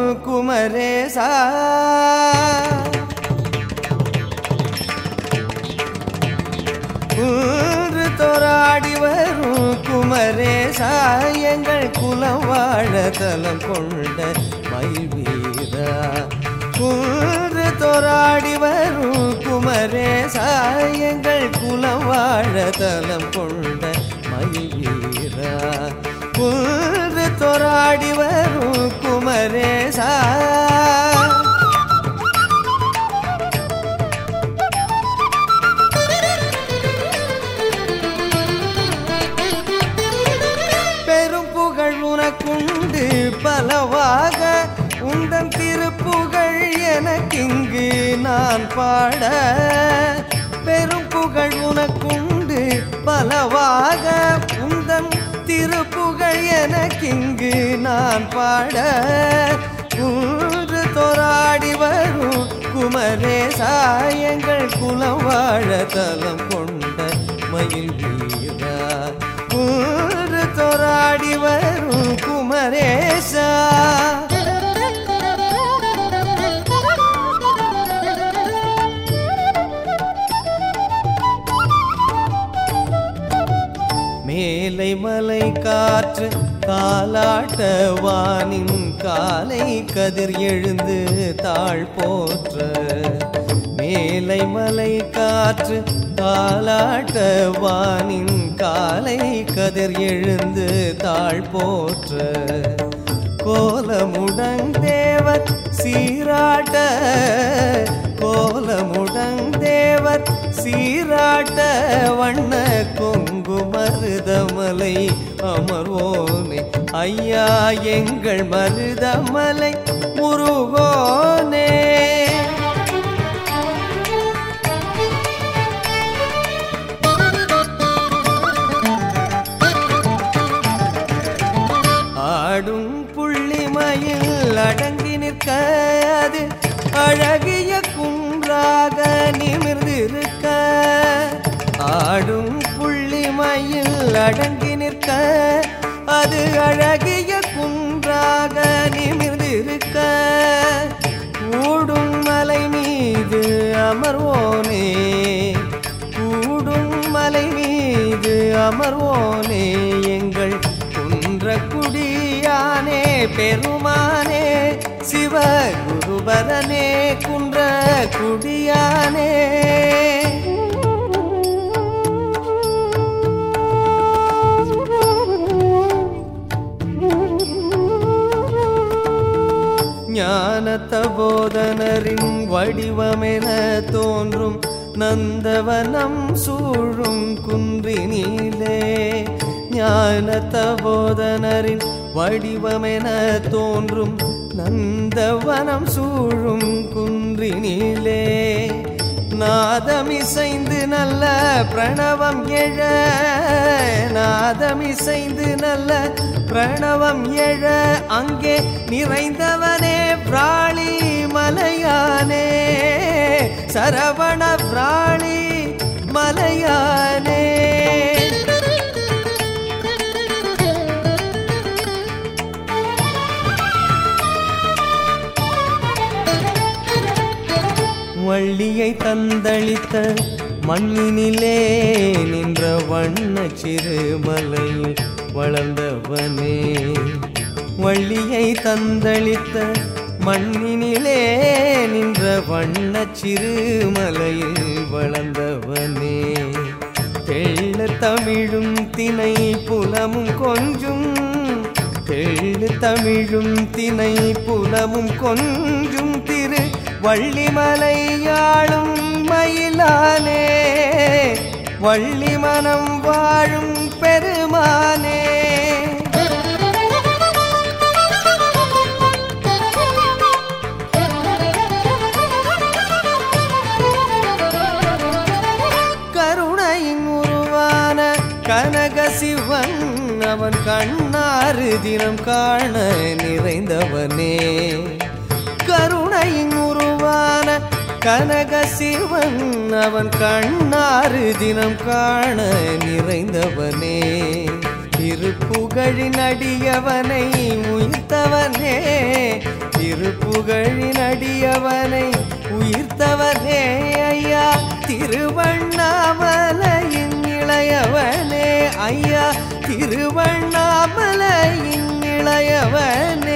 குமரேசா குன்று தோராடி வரும் குமரேசா எங்கள் குலம் வாழ தலம் கொண்ட மயில் வீரா குன்று தோராடி வரும் குமரேசா எங்கள் குலம் வாழ தலம் கொண்ட மயில் வீரா குன்று தோராடி வரும் குமரேசா பெரும் புகழ் உனக்குண்டு பலவாக உந்தன் திருப்புகழ் எனக்கிங்கு நான் பாட பெரும் புகழ் உனக்குண்டு பலவாக உந்தன் திருப்புகழ் எனக்கிங்கு நான் பாட குன்று தோராடி வரும் குமரேசா எங்கள் குலம் வாழ தலம் கொண்ட மயில் வீரா குன்று தோராடி வரும் குமரேசா மேலை மலை காற்று காலாட்ட வானின் காலை கதிர் எழுந்து தாழ் போற்ற மேலை மலை காற்று காலாட்ட வானின் காலை கதிர் எழுந்து தாழ் போற்ற கோலமுடந்தேவர் சீராட்ட கோலமுடந்தேவர் சீராட்ட வண்ண கொங்கு மருதமலை அமர்வோனே ஐயா எங்கள் மருதமலை முருகோனே ஆடும் புள்ளிமயில் அடங்கி நிற்க அது அழகிய குன்றாக நிமிர்ந்திருக்க ஆடும் புள்ளிமயில் அடங்கி நிற்க அது அழகிய குன்றாக நிமிர்ந்திருக்க கூடும் மலை மீது அமர்வோனே கூடும் மலை மீது அமர்வோனே எங்கள் குன்றக்குடியானே பெருமானே சிவ குருபரனே குன்ற குடியானே ஞானதபோதனரின் வடிவமென தோன்றும் நந்தவனம் சூழும் குன்றினிலே ஞானதபோதனரின் வடிவமென தோன்றும் நந்தவனம் சூழும் குன்றினிலே நாதமிசைந்து நல்ல பிரணவம் எழ நாதமிசைந்து நல்ல பிரணவம் எழ அங்கே நிறைந்தவனே பிராளி மலையானே சரவண பிராளி மலையானே வள்ளியை தந்தளித்த மண்ணினிலே நின்ற வண்ண சிறுமலையில் வளர்ந்தவனே வள்ளியை தந்தளித்த மண்ணினிலே நின்ற வண்ண சிறுமலையில் வளர்ந்தவனே தெள்ள தமிழும் திணை புலமும் கொஞ்சும் தெள்ளு தமிழும் திணை புலமும் கொஞ்சும் திரு வள்ளிமலையாளும் மயிலானே வள்ளி மனம் வாழும் பெருமானே கருணையின் உருவான கனக சிவன் அவன் கண்ணாறு தினம் காண நிறைந்தவனே கருணையின் உருவான கனக சிவன் அவன் கண்ணாறு தினம் காண நிறைந்தவனே திருப்புகழின் அடியவனை உயிர்த்தவனே திருப்புகழின் அடியவனை உயிர்த்தவனே ஐயா திருவண்ணாமலையின் இளையவனே ஐயா திருவண்ணாமலையின் இளையவனே